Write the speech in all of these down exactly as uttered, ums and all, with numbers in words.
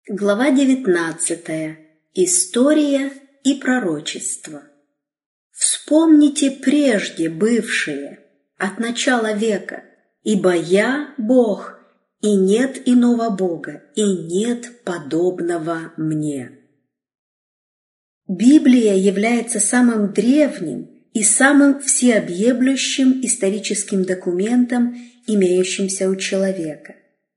Глава девятнадцатая. История и пророчество. «Вспомните прежде бывшие, от начала века, ибо я Бог, и нет иного Бога, и нет подобного мне». Библия является самым древним и самым всеобъемлющим историческим документом, имеющимся у человека.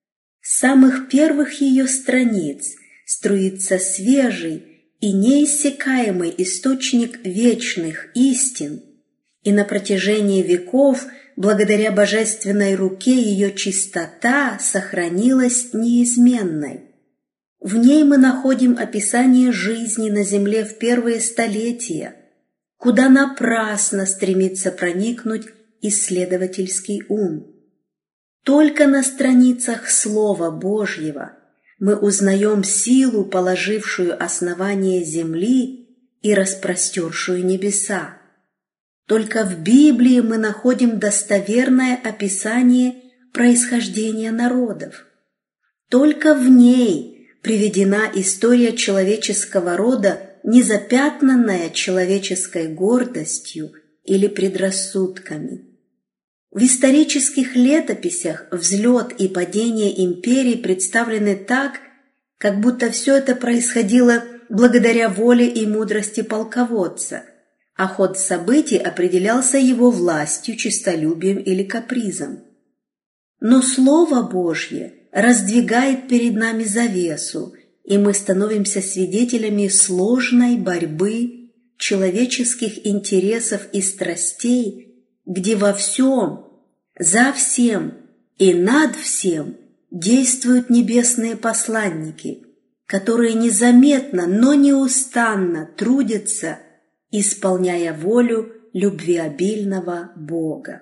С самых первых ее страниц струится свежий и неиссякаемый источник вечных истин, и на протяжении веков, благодаря божественной руке, ее чистота сохранилась неизменной. В ней мы находим описание жизни на земле в первые столетия, куда напрасно стремится проникнуть исследовательский ум. Только на страницах Слова Божьего мы узнаем силу, положившую основание земли и распростершую небеса. Только в Библии мы находим достоверное описание происхождения народов. Только в ней приведена история человеческого рода, не запятнанная человеческой гордостью или предрассудками. В исторических летописях взлет и падение империй представлены так, как будто все это происходило благодаря воле и мудрости полководца, а ход событий определялся его властью, честолюбием или капризом. Но Слово Божье раздвигает перед нами завесу, и мы становимся свидетелями сложной борьбы человеческих интересов и страстей, где во всем, за всем и над всем действуют небесные посланники, которые незаметно, но неустанно трудятся, исполняя волю любвеобильного Бога.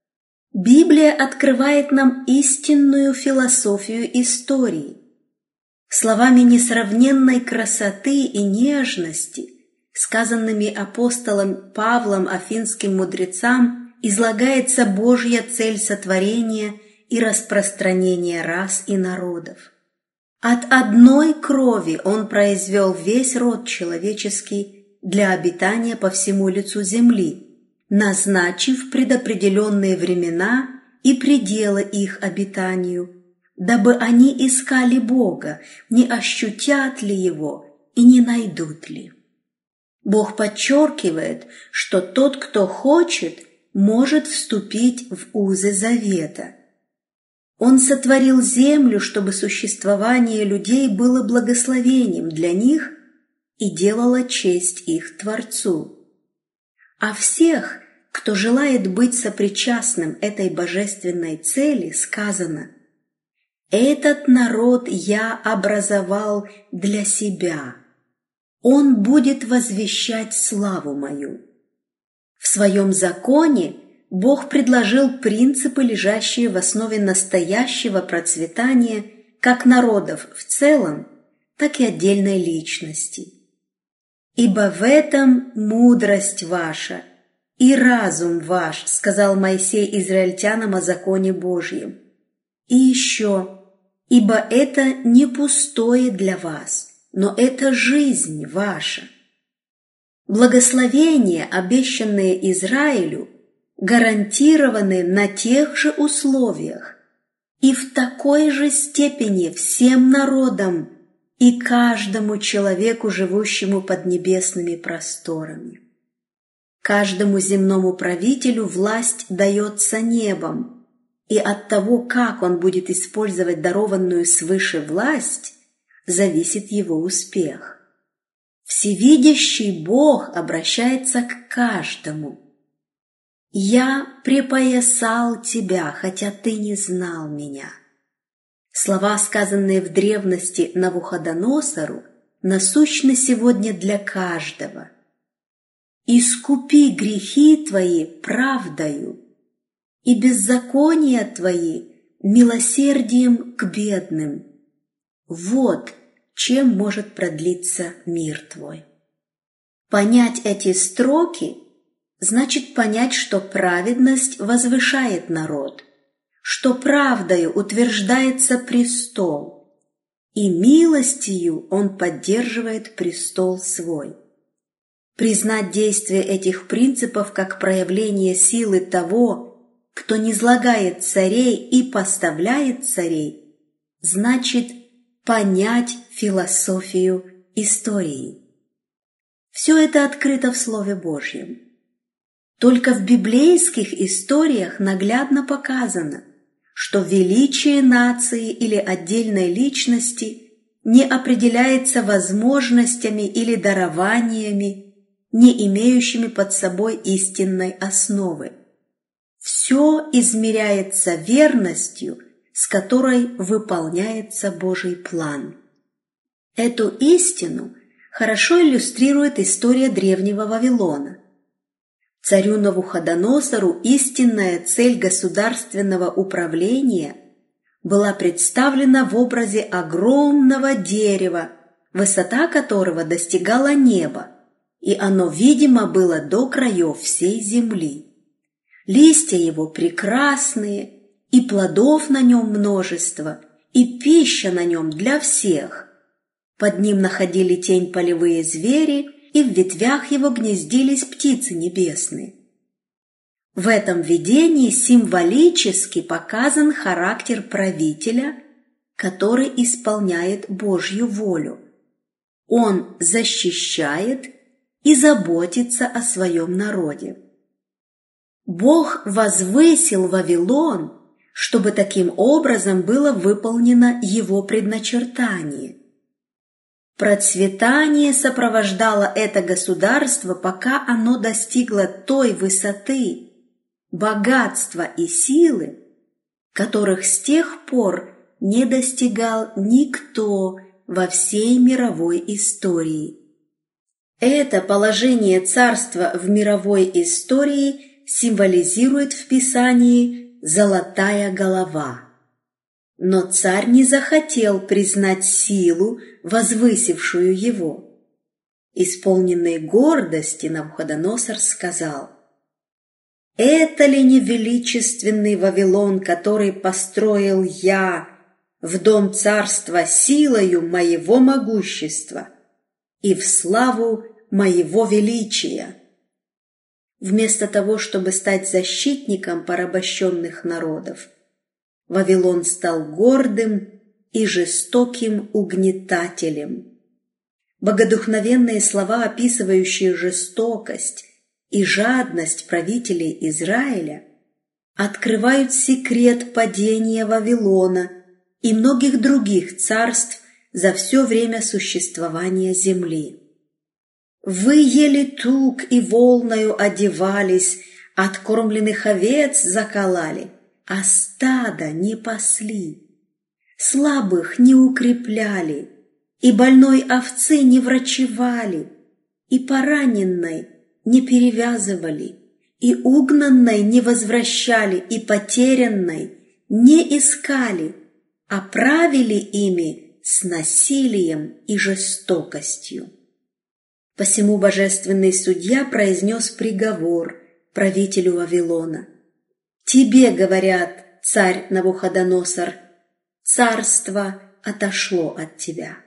Библия открывает нам истинную философию истории. Словами несравненной красоты и нежности, сказанными апостолом Павлом афинским мудрецам, излагается Божья цель сотворения и распространения рас и народов. От одной крови Он произвел весь род человеческий для обитания по всему лицу земли, назначив предопределенные времена и пределы их обитанию, дабы они искали Бога, не ощутят ли Его и не найдут ли. Бог подчеркивает, что тот, кто хочет, может вступить в узы завета. Он сотворил землю, чтобы существование людей было благословением для них и делало честь их Творцу. А всех, кто желает быть сопричастным этой божественной цели, сказано: «Этот народ я образовал для себя, он будет возвещать славу мою». В своем законе Бог предложил принципы, лежащие в основе настоящего процветания как народов в целом, так и отдельной личности. «Ибо в этом мудрость ваша и разум ваш», — сказал Моисей израильтянам о законе Божьем. И еще: «Ибо это не пустое для вас, но это жизнь ваша». Благословения, обещанные Израилю, гарантированы на тех же условиях и в такой же степени всем народам и каждому человеку, живущему под небесными просторами. Каждому земному правителю власть дается небом, и от того, как он будет использовать дарованную свыше власть, зависит его успех. Всевидящий Бог обращается к каждому. «Я припоясал тебя, хотя ты не знал меня». Слова, сказанные в древности Навуходоносору, насущны сегодня для каждого. «Искупи грехи твои правдою, и беззакония твои милосердием к бедным. Вот чем может продлиться мир твой». Понять эти строки значит понять, что праведность возвышает народ, что правдою утверждается престол, и милостью Он поддерживает престол свой. Признать действие этих принципов как проявление силы того, кто низлагает царей и поставляет царей, значит понять философию истории. Все это открыто в Слове Божьем. Только в библейских историях наглядно показано, что величие нации или отдельной личности не определяется возможностями или дарованиями, не имеющими под собой истинной основы. Все измеряется верностью, с которой выполняется Божий план. Эту истину хорошо иллюстрирует история древнего Вавилона. Царю Навуходоносору истинная цель государственного управления была представлена в образе огромного дерева, высота которого достигала неба, и оно видимо было до краев всей земли. Листья его прекрасные, и плодов на нем множество, и пища на нем для всех. Под ним находили тень полевые звери, и в ветвях его гнездились птицы небесные. В этом видении символически показан характер правителя, который исполняет Божью волю. Он защищает и заботится о своем народе. Бог возвысил Вавилон, чтобы таким образом было выполнено его предначертание. Процветание сопровождало это государство, пока оно достигло той высоты, богатства и силы, которых с тех пор не достигал никто во всей мировой истории. Это положение царства в мировой истории символизирует в Писании «золотая голова». Но царь не захотел признать силу, возвысившую его. Исполненный гордости, Навуходоносор сказал: «Это ли не величественный Вавилон, который построил я в дом царства силою моего могущества и в славу моего величия?» Вместо того, чтобы стать защитником порабощенных народов, Вавилон стал гордым и жестоким угнетателем. Богодухновенные слова, описывающие жестокость и жадность правителей Израиля, открывают секрет падения Вавилона и многих других царств за все время существования земли. «Вы ели тук и волною одевались, откормленных овец заколали, а стада не пасли, слабых не укрепляли, и больной овцы не врачевали, и пораненной не перевязывали, и угнанной не возвращали, и потерянной не искали, а правили ими с насилием и жестокостью». Посему божественный судья произнес приговор правителю Вавилона: «Тебе, говорят, царь Навуходоносор, царство отошло от тебя.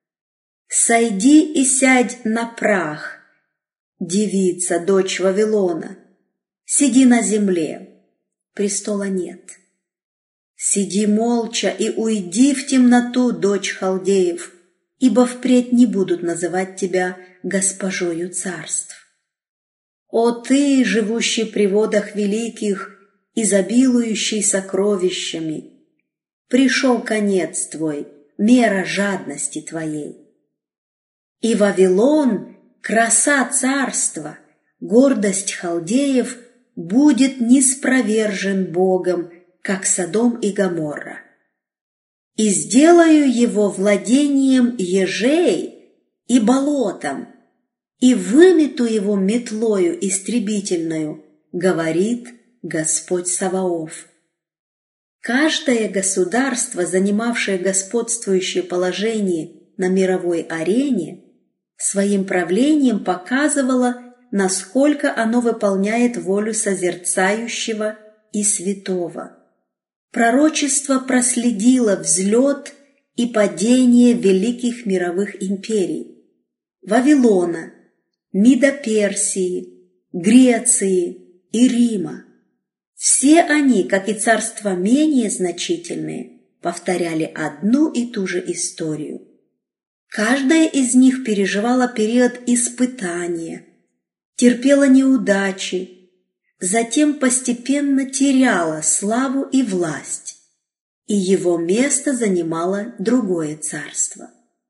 Сойди и сядь на прах, девица, дочь Вавилона, сиди на земле, престола нет. Сиди молча и уйди в темноту, дочь халдеев, ибо впредь не будут называть тебя госпожою царств. О ты, живущий при водах великих, изобилующий сокровищами, пришел конец твой, мера жадности твоей. И Вавилон, краса царства, гордость халдеев, будет ниспровержен Богом, как Содом и Гоморра. И сделаю его владением ежей и болотом, и вымету его метлою истребительную, говорит Господь Саваоф». Каждое государство, занимавшее господствующее положение на мировой арене, своим правлением показывало, насколько оно выполняет волю созерцающего и святого. Пророчество проследило взлет и падение великих мировых империй – Вавилона, Мидо-Персии, Греции и Рима. Все они, как и царства менее значительные, повторяли одну и ту же историю. Каждая из них переживала период испытания, терпела неудачи, затем постепенно теряла славу и власть, и его место занимало другое царство.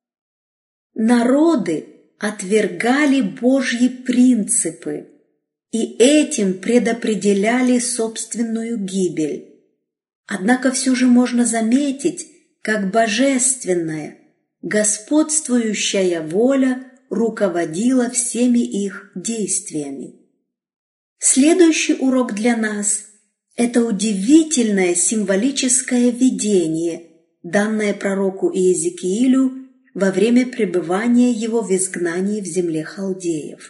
Народы отвергали Божьи принципы и этим предопределяли собственную гибель. Однако все же можно заметить, как божественная, господствующая воля руководила всеми их действиями. Следующий урок для нас – это удивительное символическое видение, данное пророку Иезекиилю во время пребывания его в изгнании в земле халдеев.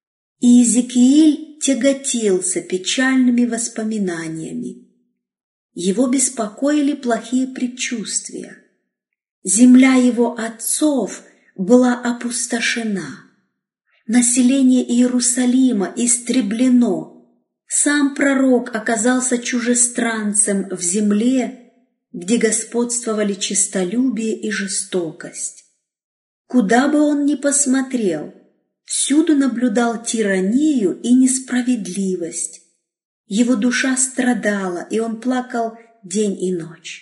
Иезекииль тяготился печальными воспоминаниями. Его беспокоили плохие предчувствия. Земля его отцов была опустошена. Население Иерусалима истреблено. Сам пророк оказался чужестранцем в земле, где господствовали честолюбие и жестокость. Куда бы он ни посмотрел, всюду наблюдал тиранию и несправедливость. Его душа страдала, и он плакал день и ночь.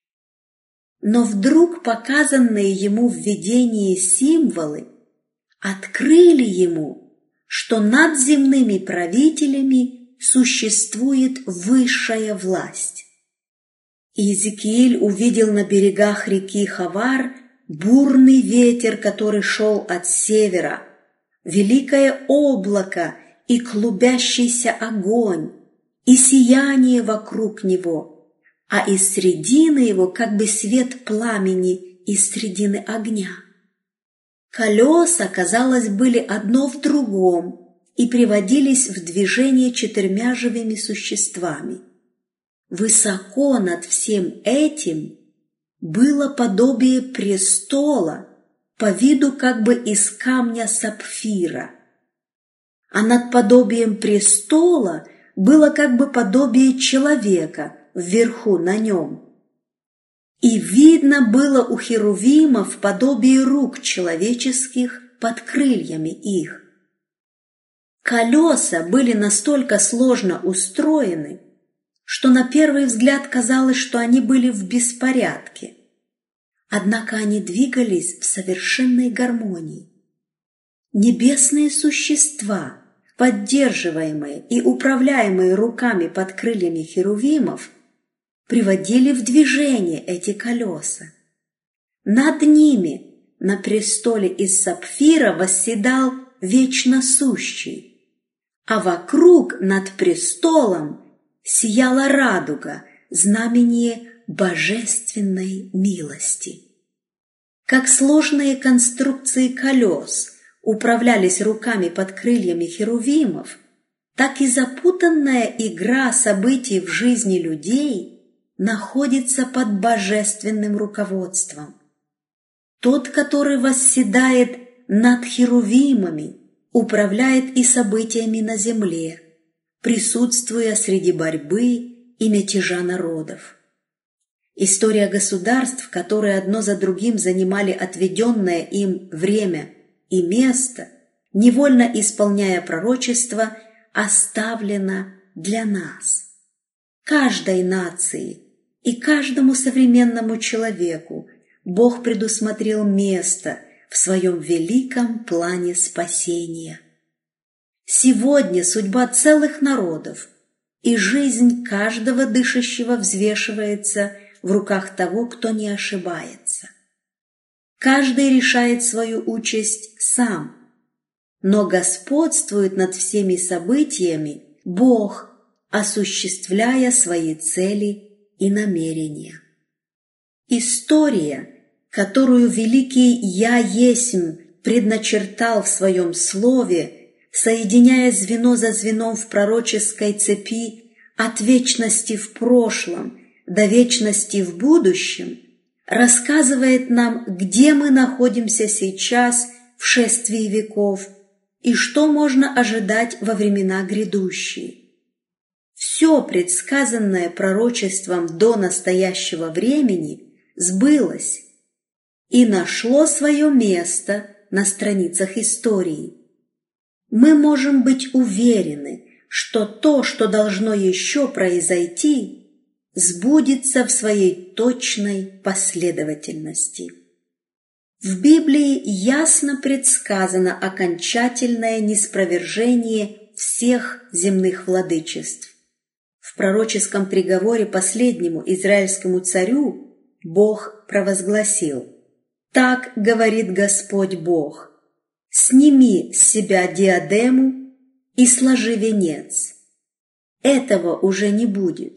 Но вдруг показанные ему в видении символы открыли ему, что над земными правителями существует высшая власть. Иезекииль увидел на берегах реки Хавар бурный ветер, который шел от севера, великое облако и клубящийся огонь, и сияние вокруг него, а из средины его как бы свет пламени из средины огня. Колеса, казалось, были одно в другом и приводились в движение четырьмя живыми существами. Высоко над всем этим было подобие престола, по виду как бы из камня сапфира, а над подобием престола было как бы подобие человека вверху на нем. И видно было у херувимов подобие рук человеческих под крыльями их. Колеса были настолько сложно устроены, что на первый взгляд казалось, что они были в беспорядке. Однако они двигались в совершенной гармонии. Небесные существа, поддерживаемые и управляемые руками под крыльями херувимов, приводили в движение эти колеса. Над ними, на престоле из сапфира, восседал вечно сущий, а вокруг над престолом сияла радуга, знамение божественной милости. Как сложные конструкции колес управлялись руками под крыльями херувимов, так и запутанная игра событий в жизни людей находится под божественным руководством. Тот, который восседает над херувимами, управляет и событиями на земле, присутствуя среди борьбы и мятежа народов. История государств, которые одно за другим занимали отведенное им время и место, невольно исполняя пророчество, оставлена для нас. Каждой нации и каждому современному человеку Бог предусмотрел место в своем великом плане спасения. Сегодня судьба целых народов и жизнь каждого дышащего взвешивается в руках того, кто не ошибается. Каждый решает свою участь сам, но господствует над всеми событиями Бог, осуществляя свои цели и намерения. История, которую великий Я Есмь предначертал в своем слове, соединяя звено за звеном в пророческой цепи от вечности в прошлом до вечности в будущем, рассказывает нам, где мы находимся сейчас в шествии веков и что можно ожидать во времена грядущие. Все предсказанное пророчеством до настоящего времени сбылось и нашло свое место на страницах истории. Мы можем быть уверены, что то, что должно еще произойти, сбудется в своей точной последовательности. В Библии ясно предсказано окончательное ниспровержение всех земных владычеств. В пророческом приговоре последнему израильскому царю Бог провозгласил: «Так говорит Господь Бог: сними с себя диадему и сложи венец. Этого уже не будет.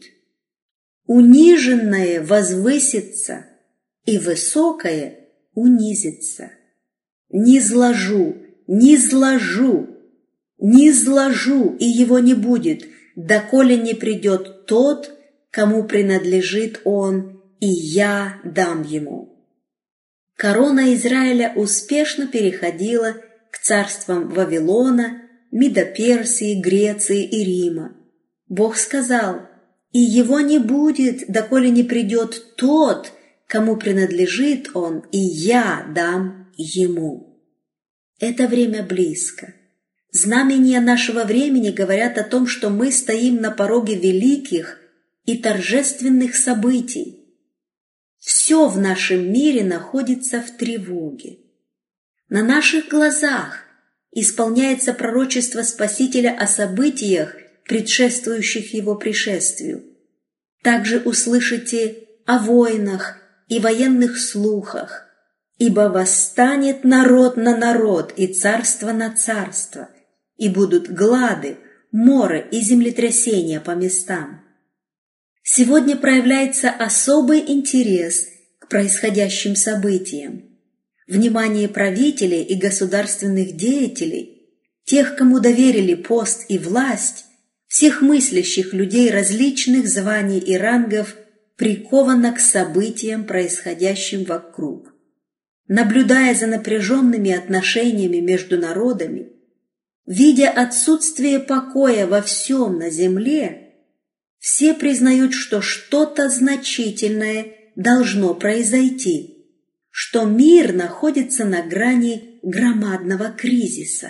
Униженное возвысится, и высокое унизится. Не зложу, не зложу, не зложу, и его не будет, доколе не придет тот, кому принадлежит он, и я дам ему». Корона Израиля успешно переходила к царствам Вавилона, Мидо-Персии, Греции и Рима. Бог сказал: «И его не будет, доколе не придет тот, кому принадлежит он, и я дам ему». Это время близко. Знамения нашего времени говорят о том, что мы стоим на пороге великих и торжественных событий. Все в нашем мире находится в тревоге. На наших глазах исполняется пророчество Спасителя о событиях, предшествующих его пришествию. Также услышите о войнах и военных слухах, ибо восстанет народ на народ и царство на царство, и будут глады, моры и землетрясения по местам. Сегодня проявляется особый интерес к происходящим событиям. Внимание правителей и государственных деятелей, тех, кому доверили пост и власть, всех мыслящих людей различных званий и рангов, приковано к событиям, происходящим вокруг. Наблюдая за напряженными отношениями между народами, видя отсутствие покоя во всем на земле, все признают, что что-то значительное должно произойти, что мир находится на грани громадного кризиса.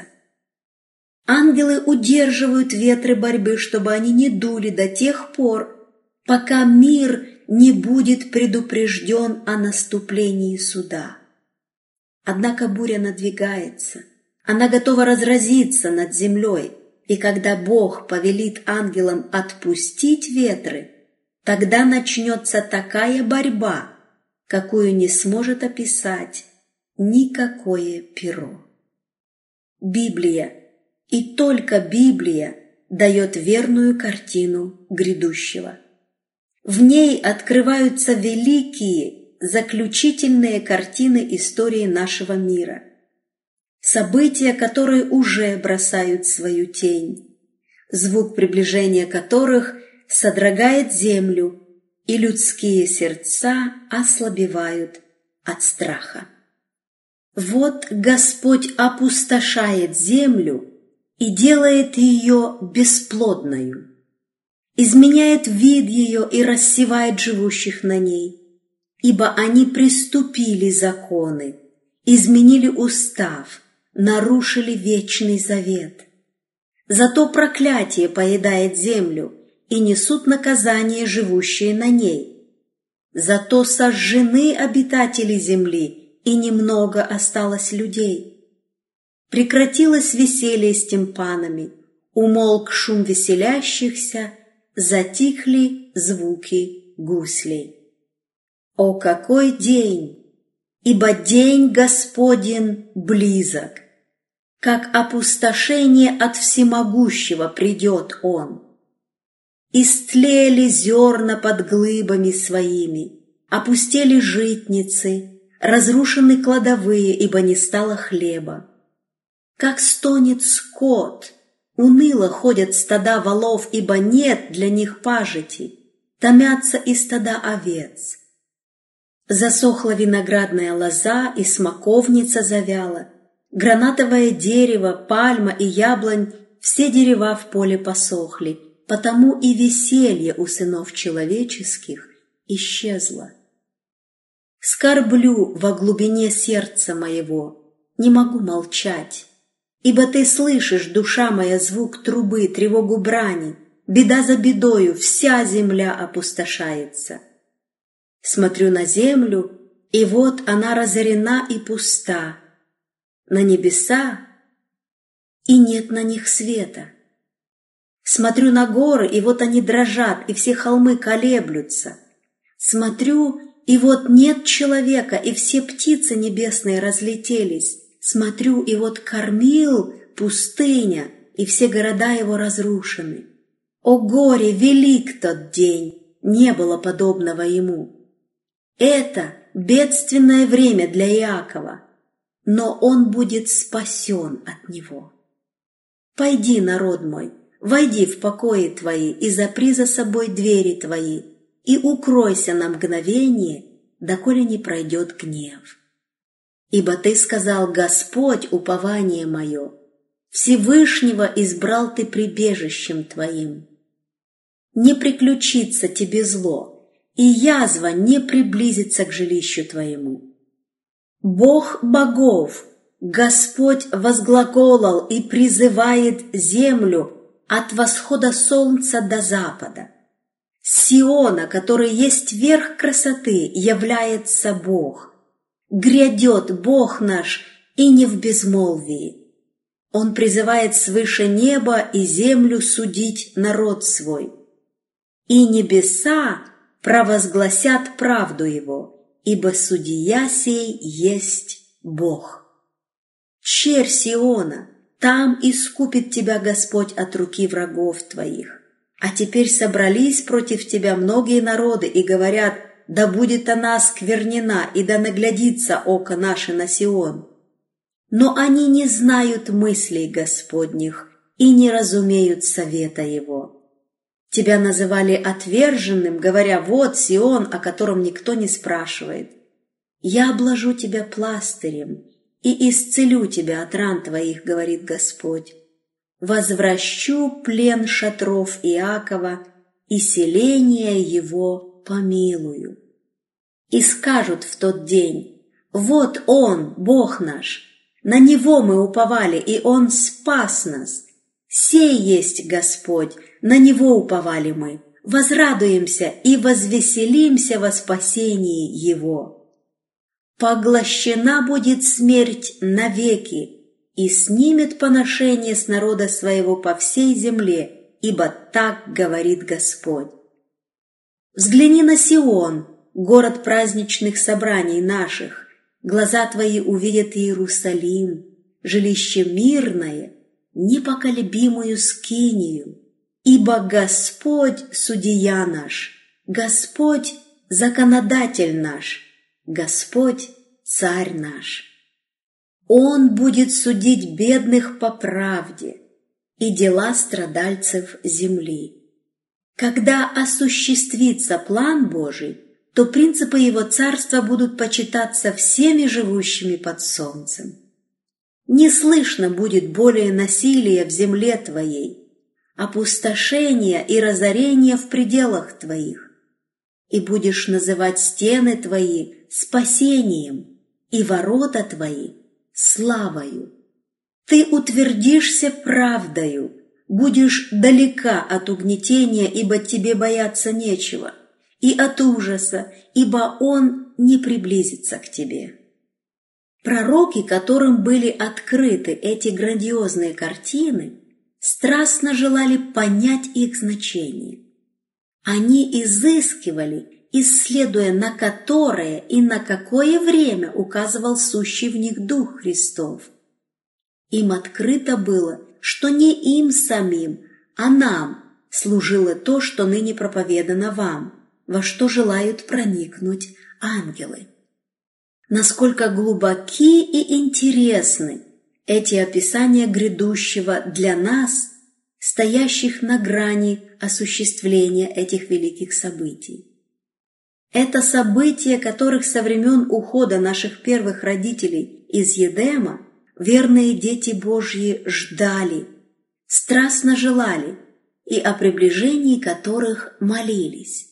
Ангелы удерживают ветры борьбы, чтобы они не дули до тех пор, пока мир не будет предупрежден о наступлении суда. Однако буря надвигается, она готова разразиться над землей, и когда Бог повелит ангелам отпустить ветры, тогда начнется такая борьба, какую не сможет описать никакое перо. Библия, и только Библия, дает верную картину грядущего. В ней открываются великие, заключительные картины истории нашего мира. События, которые уже бросают свою тень, звук приближения которых содрогает землю, и людские сердца ослабевают от страха. Вот Господь опустошает землю и делает ее бесплодною, изменяет вид ее и рассевает живущих на ней, ибо они приступили законы, изменили устав, нарушили вечный завет. Зато проклятие поедает землю, и несут наказание живущие на ней. Зато сожжены обитатели земли, и немного осталось людей. Прекратилось веселье с тимпанами, умолк шум веселящихся, затихли звуки гуслей. О, какой день! Ибо день Господень близок, как опустошение от всемогущего придет Он. Истлели зерна под глыбами своими, опустели житницы, разрушены кладовые, ибо не стало хлеба. Как стонет скот, уныло ходят стада волов, ибо нет для них пажити, томятся и стада овец. Засохла виноградная лоза, и смоковница завяла, гранатовое дерево, пальма и яблонь, все дерева в поле посохли, потому и веселье у сынов человеческих исчезло. Скорблю во глубине сердца моего, не могу молчать, ибо ты слышишь, душа моя, звук трубы, тревогу брани, беда за бедою, вся земля опустошается. Смотрю на землю, и вот она разорена и пуста, на небеса, и нет на них света. Смотрю на горы, и вот они дрожат, и все холмы колеблются. Смотрю, и вот нет человека, и все птицы небесные разлетелись. Смотрю, и вот кормил пустыня, и все города его разрушены. О горе, велик тот день, не было подобного ему. Это бедственное время для Иакова, но он будет спасен от него. Пойди, народ мой, войди в покои твои и запри за собой двери твои, и укройся на мгновение, доколе не пройдет гнев. Ибо ты сказал: Господь, упование мое, Всевышнего избрал ты прибежищем твоим. Не приключится тебе зло, и язва не приблизится к жилищу твоему. Бог богов, Господь возглаголал и призывает землю от восхода солнца до запада. С Сиона, который есть верх красоты, является Бог. Грядет Бог наш, и не в безмолвии. Он призывает свыше неба и землю судить народ свой. И небеса провозгласят правду его, ибо судья сей есть Бог. Черь Сиона, там искупит тебя Господь от руки врагов твоих. А теперь собрались против тебя многие народы и говорят: да будет она осквернена, и да наглядится око наше на Сион. Но они не знают мыслей Господних и не разумеют совета его. Тебя называли отверженным, говоря: вот Сион, о котором никто не спрашивает. Я обложу тебя пластырем и исцелю тебя от ран твоих, говорит Господь. Возвращу плен шатров Иакова, и селение его помилую. И скажут в тот день: вот Он, Бог наш, на Него мы уповали, и Он спас нас. Сей есть Господь, на Него уповали мы, возрадуемся и возвеселимся во спасении Его. Поглощена будет смерть навеки, и снимет поношение с народа своего по всей земле, ибо так говорит Господь. Взгляни на Сион, город праздничных собраний наших, глаза твои увидят Иерусалим, жилище мирное, непоколебимую скинию, ибо Господь судья наш, Господь законодатель наш, Господь царь наш. Он будет судить бедных по правде и дела страдальцев земли. Когда осуществится план Божий, то принципы Его царства будут почитаться всеми живущими под солнцем. Не слышно будет более насилия в земле твоей, опустошения и разорения в пределах твоих, и будешь называть стены твои спасением и ворота твои славою. Ты утвердишься правдою, будешь далека от угнетения, ибо тебе бояться нечего, и от ужаса, ибо он не приблизится к тебе. Пророки, которым были открыты эти грандиозные картины, страстно желали понять их значение. Они изыскивали, исследуя, на которое и на какое время указывал сущий в них Дух Христов. Им открыто было, что не им самим, а нам служило то, что ныне проповедано вам, во что желают проникнуть ангелы. Насколько глубоки и интересны эти описания грядущего для нас, стоящих на грани осуществления этих великих событий. Это события, которых со времен ухода наших первых родителей из Едема верные дети Божьи ждали, страстно желали и о приближении которых молились.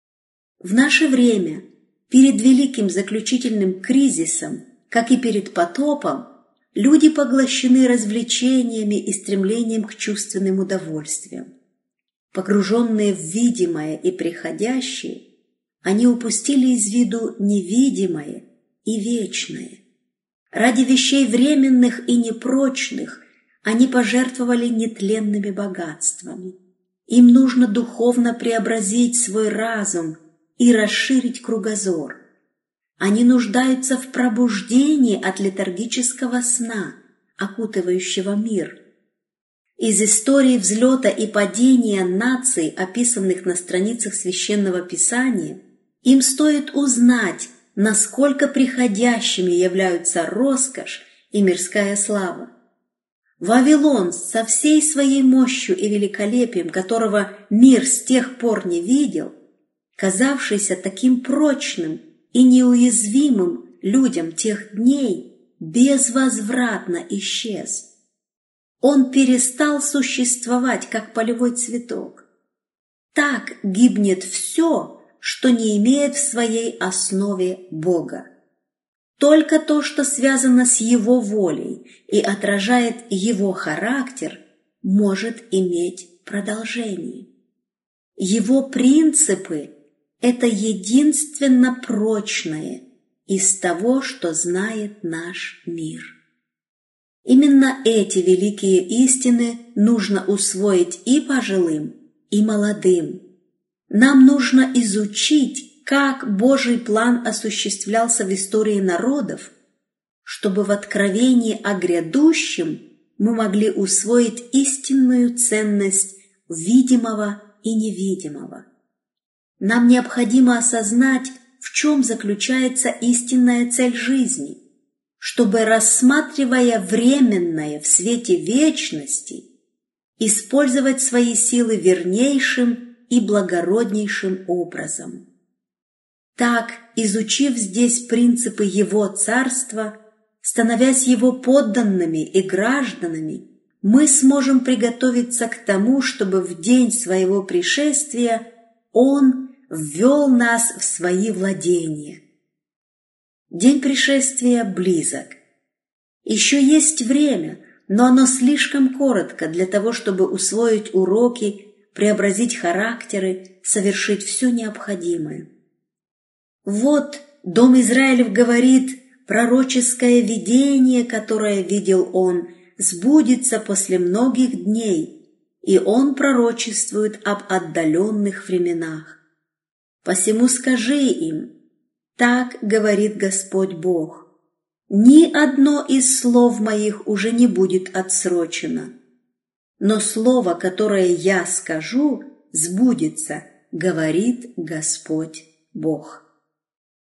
В наше время, перед великим заключительным кризисом, как и перед потопом, люди поглощены развлечениями и стремлением к чувственным удовольствиям. Погруженные в видимое и приходящее, они упустили из виду невидимое и вечное. Ради вещей временных и непрочных они пожертвовали нетленными богатствами. Им нужно духовно преобразить свой разум и расширить кругозор. Они нуждаются в пробуждении от летаргического сна, окутывающего мир. Из истории взлета и падения наций, описанных на страницах Священного Писания, им стоит узнать, насколько приходящими являются роскошь и мирская слава. Вавилон со всей своей мощью и великолепием, которого мир с тех пор не видел, казавшийся таким прочным и неуязвимым людям тех дней, безвозвратно исчез. Он перестал существовать, как полевой цветок. Так гибнет все, что не имеет в своей основе Бога. Только то, что связано с Его волей и отражает Его характер, может иметь продолжение. Его принципы – это единственно прочное из того, что знает наш мир. Именно эти великие истины нужно усвоить и пожилым, и молодым. Нам нужно изучить, как Божий план осуществлялся в истории народов, чтобы в откровении о грядущем мы могли усвоить истинную ценность видимого и невидимого. Нам необходимо осознать, в чем заключается истинная цель жизни, чтобы, рассматривая временное в свете вечности, использовать свои силы вернейшим и благороднейшим образом. Так, изучив здесь принципы Его Царства, становясь Его подданными и гражданами, мы сможем приготовиться к тому, чтобы в день Своего пришествия Он ввел нас в Свои владения. День пришествия близок. Еще есть время, но оно слишком коротко для того, чтобы усвоить уроки, преобразить характеры, совершить все необходимое. Вот Дом Израилев говорит, пророческое видение, которое видел он, сбудется после многих дней, и он пророчествует об отдаленных временах. Посему скажи им, так говорит Господь Бог, ни одно из слов моих уже не будет отсрочено, но слово, которое я скажу, сбудется, говорит Господь Бог.